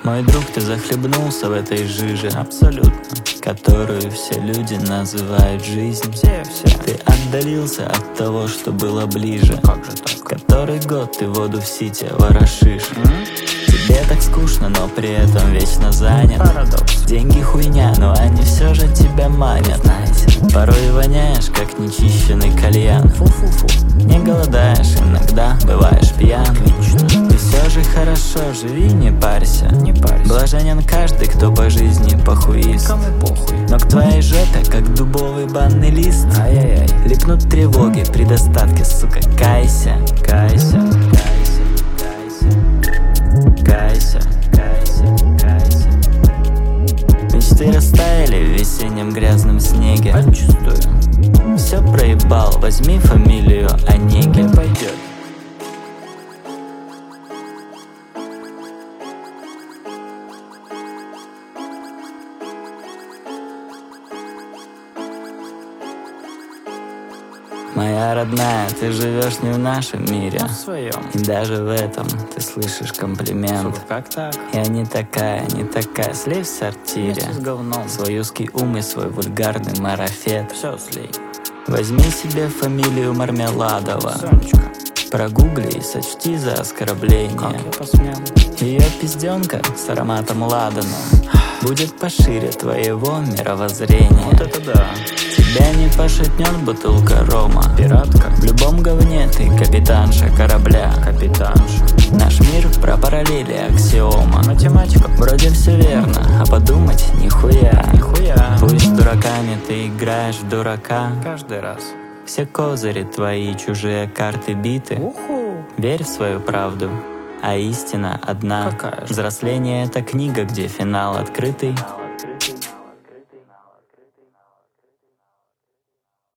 Мой друг, ты захлебнулся в этой жиже, абсолютно, которую все люди называют жизнь. Все. Ты отдалился от того, что было ближе. Как же так? Который год ты воду в сите ворошишь. Тебе так скучно, но при этом вечно занят. Парадокс. Деньги хуйня, но они все же тебя манят. Порой воняешь, как нечищенный кальян. Фу-фу-фу. Не голодаешь, иногда бываешь пьян. Ты все же хорошо живи, не парься. Блаженен каждый, кто по жизни похуист. Кому похуй. Но к твоей жопе, как дубовый банный лист, ай-яй-яй, липнут тревоги при достатке, сука, кайся. Кайся. Мечты растаяли в весеннем грязном снеге. Почувствую. Все проебал, возьми фамилию Онегин. Пойдет. Моя родная, ты живешь не в нашем мире, но в своем. И даже в этом ты слышишь комплимент. Как так? Я не такая, слей в сортире с говном свой узкий ум и свой вульгарный марафет. Все слей. Возьми себе фамилию Мармеладова, Сонечка. Прогугли и сочти за оскорбление. Как я посмел? Ее пизденка с ароматом ладана будет пошире твоего мировоззрения. Вот это да. Тебя не пошатнет бутылка рома. Пиратка. В любом говне ты капитанша корабля. Капитанша. Наш мир про параллели аксиома. Математика. Вроде все верно, а подумать нихуя. Пусть с дураками ты играешь в дурака. Каждый раз. Все козыри твои, чужие карты биты. Верь в свою правду, а истина одна. Какая же? Взросление — это книга, где финал открытый.